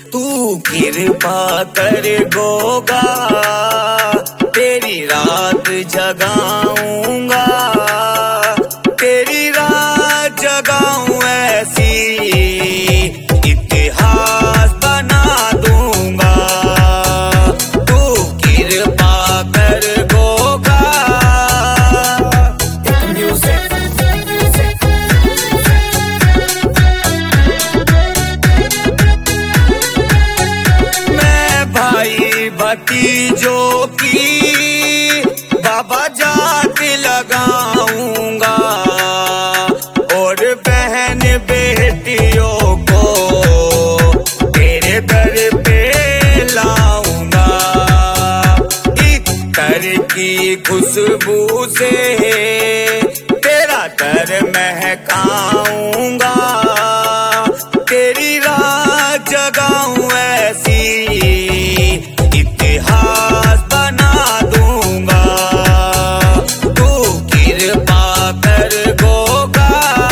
तू कृपा कर गोगा, तेरी रात जगाऊंगा, तेरी रात जगाऊं ऐसी इतिहास बना दूंगा। तू कृपा कर गोगा। मैं भाई भतीजों की बाबा जात लगाऊंगा और बहन बेटियों को तेरे दर पे लाऊंगा। इत्तर की खुशबू से तेरा दर महकाऊंगा, तेरी रात जगाऊं ऐसी इतिहास बना दूंगा। तू कृपा कर गोगा।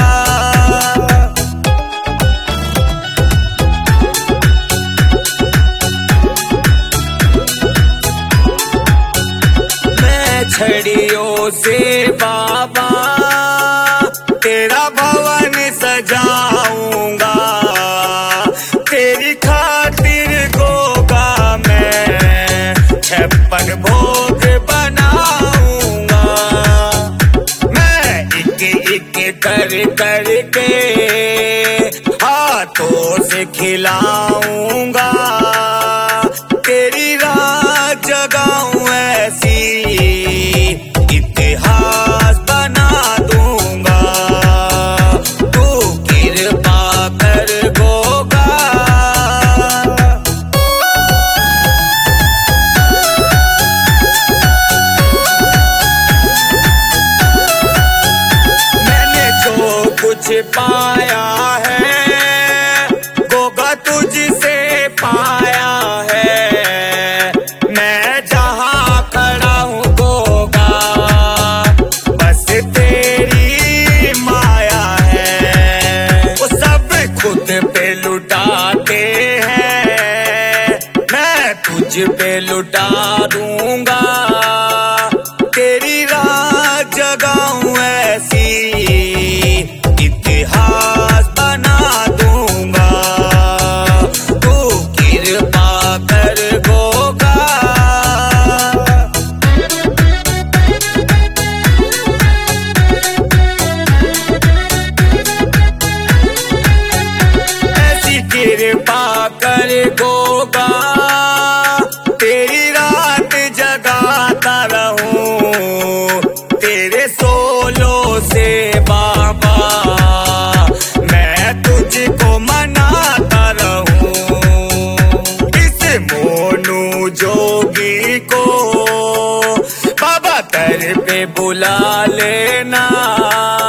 मैं छड़ियों से बाबा तेरा भवन सजाऊंगा, तेरी खातिर गोगा मैं 56 भोग बनाऊंगा। मैं एक कर के हाथों से खिलाऊंगा, तेरी रात जगाऊं ऐसी इतिहास बना दूंगा। तू कृपा कर गोगा। मैंने जो कुछ पाया है गोगा तुझसे पाया है। मैं जहाँ खड़ा हूँ गोगा बस तेरी माया है। वो सब खुद पे लुटाते हैं, मैं तुझ पे लुटा दूंगा, तेरी रात जगाऊं ऐसी इतिहास बना दूंगा। तू कृपा कर गोगा। ऐसी कृपा कर गोगा, तेरी रात जगाता रहूं, तेरे सोलों से बाबा मैं तुझको मनाता रहूं। इस मोनू जोगी को बाबा दर पे बुला लेना।